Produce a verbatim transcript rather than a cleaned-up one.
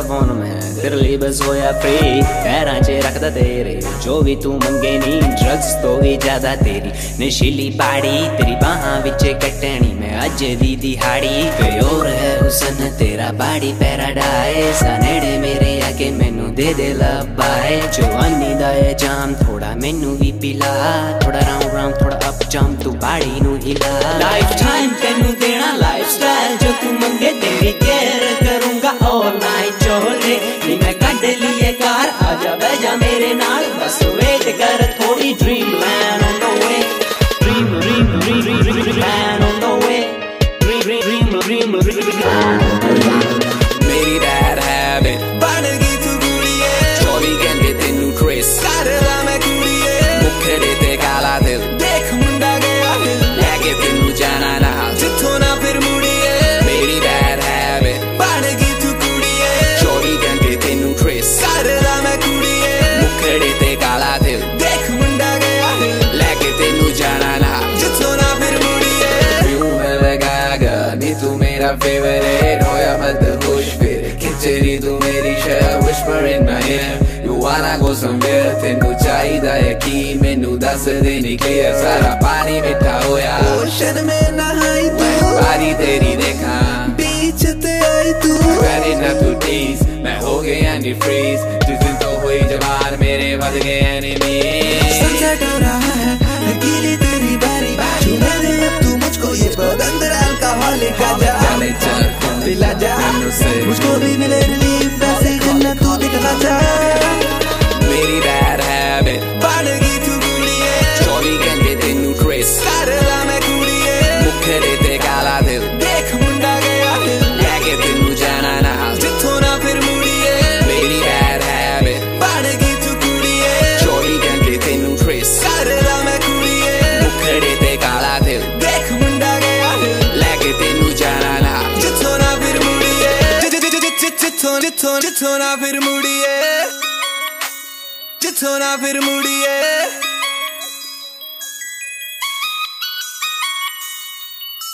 phone में तेरे लिए बस होया फ्री पैरां च रखदा तेरे जो भी तू मंगे नी ड्रग्स तो भी ज्यादा तेरी नशीली बाड़ी तेरी बाहां विच कटनी मैं अज दी दिहाड़ी कोई और है हुसन तेरा बाड़ी पैराडाइज नेड़े मेरे आके मैनू दे दे लबाए जवानी दा ए जाम थोड़ा मैनू भी पिला थोड़ा राउंड राउंड थोड़ा अप जंप तू बाड़ी नू हिला लाइफ टाइम तेनू देना लाइफ स्टाइल जो तू मंगे तेरी केयर करूंगा ऑल नाइट चोले नी मैं कट लिए कार आजा बैजा मेरे नाल बस वेट कर थोड़ी dream land on the way dream dream dream dream land on the way dream dream dream मेरी बैड हैबिट बन गई तू कुड़िए चौबी घंटे तेनू ट्रेस करदा मैं कुड़िए मुखड़े ते काला दिल देख मुंडा गया दिल लेके तेनू जाना ना जिथों ना फिर मुड़िए मेरी बैड हैबिट बन गई तू कुड़िए चौबी घंटे तेनू ट्रेस करदा मैं कुड़िए मुखड़े ते काला दिल देख मुंडा गया दिल लेके तेनू जाना ना जिथों ना फिर मुड़िए क्यों मैं लगागा नी तू मेरा फेवरेट होया मत खुश फिर खिचड़ी तू मेरी शह whisper in my ear you wanna go somewhere तेनू चाहिदा है कि मैनू दस देनी clear सारा पानी मिठा होया ओशन में नहाई तू बारी तेरी देखा बीच ते आई तू ready not to tease मैं हो गया नी freeze जिस दिन तो हुई जवान मेरे बद गए enemies sunset हो रहा है अकेली तेरी बारी छूने दे अब तू मुझको ये बदंदर अल्कोहलिक का चले चल पिला जा मुझको भी मिले रिलीफ वैसे जन्नत तू दिखला जा मेरी बैड हैबिट बन गई तू कुड़िए चौबी घंटे तेनू ट्रेस करदा मैं कुड़िए मुखड़े ते काला दिल देख मुंडा गया दिल लेके तेनू जाना ना जिथों ना फिर मुड़िए मेरी बैड हैबिट बन गई तू कुड़िए चौबी घंटे तेनू ट्रेस करदा मैं कुड़िए मुखड़े ते काला दिल देख मुंडा गया दिल लेके तेनू जाना ना जिथों ना फिर मुड़िए जिथों जिथों जिथों ना फिर मुड़िए जिथों ना फिर मुड़िए